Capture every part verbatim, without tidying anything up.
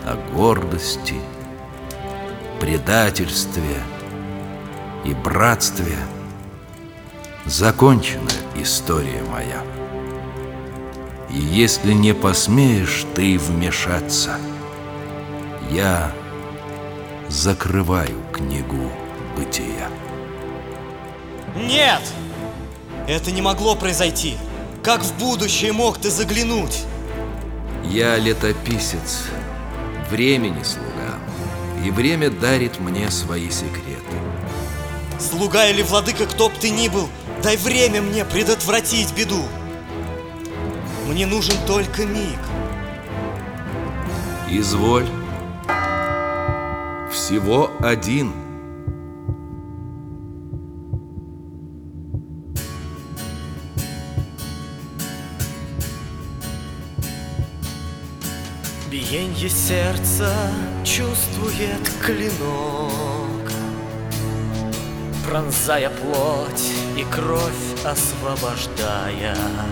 о гордости, предательстве и братстве закончена история моя. И если не посмеешь ты вмешаться, я закрываю книгу бытия. Нет! Это не могло произойти. Как в будущее мог ты заглянуть? Я летописец, времени слуга, и время дарит мне свои секреты. Слуга или владыка, кто б ты ни был, дай время мне предотвратить беду. Мне нужен только миг. Изволь. Всего один. Биенье сердца чувствует клинок, пронзая плоть и кровь освобождая.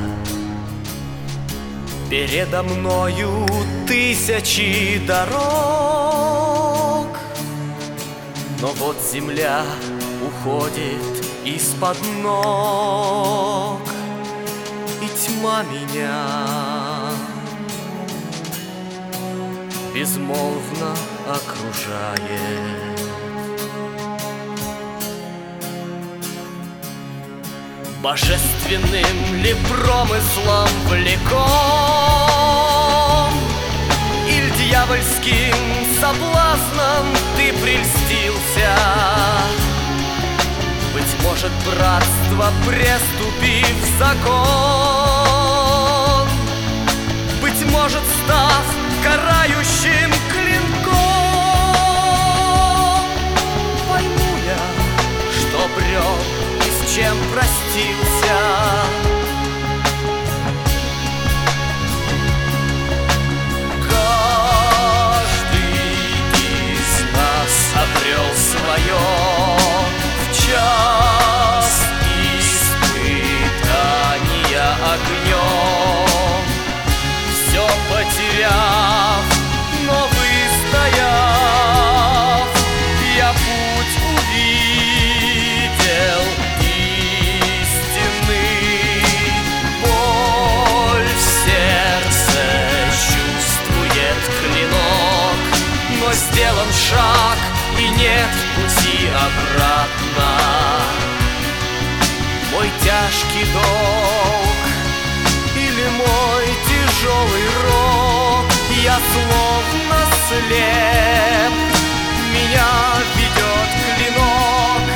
Передо мною тысячи дорог, но вот земля уходит из-под ног, и тьма меня безмолвно окружает. Божественным ли промыслом влеком, или дьявольским соблазном ты прельстился? Быть может, братство, преступив закон, быть может, став карающим клинком, пойму я, что брел и с чем простился. Каждый из нас обрел свое в час испытания огнем, все потеряв, но выстояв, я путь увидел истинный. Боль в сердце чувствует клинок, но сделан шаг, и нет пути обратно. Мой тяжкий долг или мой тяжелый рок, я словно слеп, меня ведет клинок,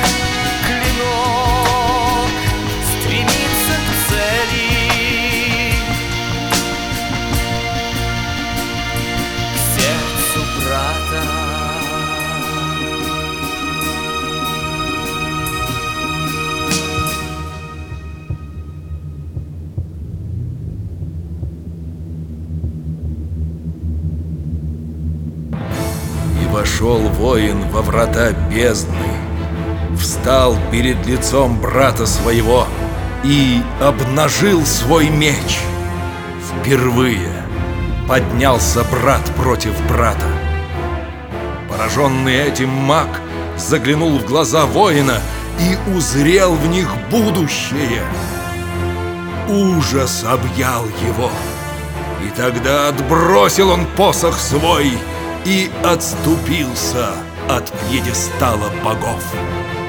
клинок стремится к цели, к сердцу брата. Вошел воин во врата бездны, встал перед лицом брата своего и обнажил свой меч. Впервые поднялся брат против брата. Пораженный этим маг заглянул в глаза воина и узрел в них будущее. Ужас объял его, и тогда отбросил он посох свой и отступился от пьедестала богов.